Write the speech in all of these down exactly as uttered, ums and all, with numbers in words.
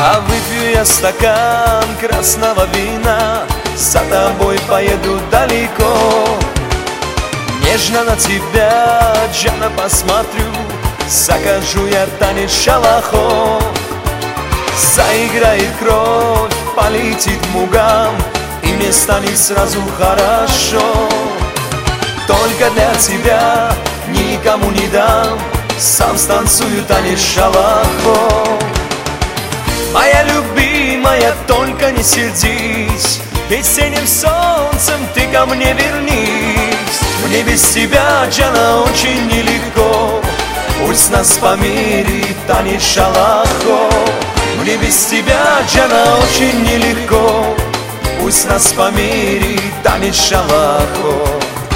А выпью я стакан красного вина, за тобой поеду далеко. Нежно на тебя, Джана, посмотрю, закажу я танец шалахо. Заиграет кровь, полетит мугам, и мне станет сразу хорошо. Только для тебя никому не дам, сам станцую танец шалахо. Моя любимая, только не сердись, весенним солнцем ты ко мне вернись. Мне без тебя, Джана, очень нелегко, пусть нас помирит танец шалахо. Мне без тебя, Джана, очень нелегко, пусть нас помирит танец шалахо.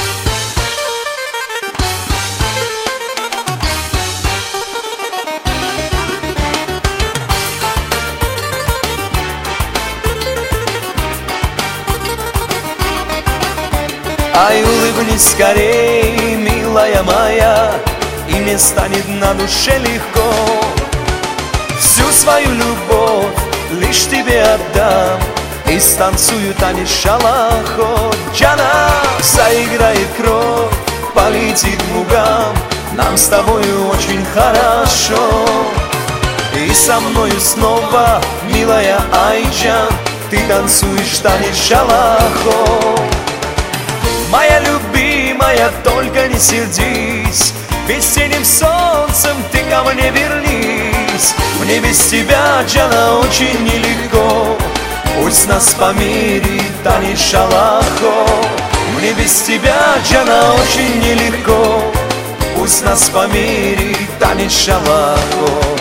Ай, улыбнись скорей, милая моя, и мне станет на душе легко. Всю свою любовь лишь тебе отдам, и станцую танец шалахо. Джана, заиграет кровь, полетит мугам, нам с тобою очень хорошо. И со мною снова, милая Айджан, ты танцуешь танец шалахо. Моя любимая, только не сердись, весенним солнцем ты ко мне вернись. Мне без тебя, Джана, очень нелегко, пусть нас помирит танец шалахо. Мне без тебя, Джана, очень нелегко, пусть нас помирит танец шалахо.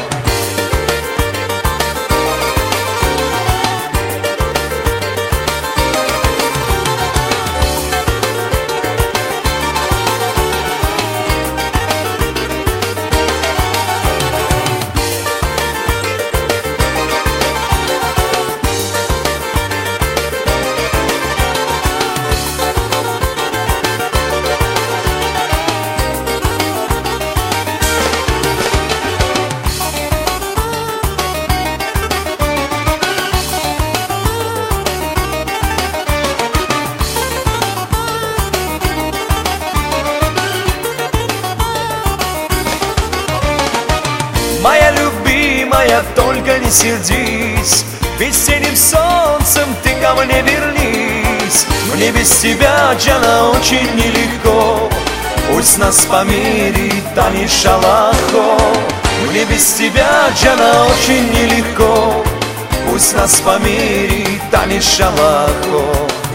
Моя любимая, только не сердись, весенним солнцем ты ко мне вернись. Мне без тебя, Джана, очень нелегко, пусть нас помирит танец шалахо. Мне без тебя, Джана, очень нелегко, пусть нас помирит танец шалахо.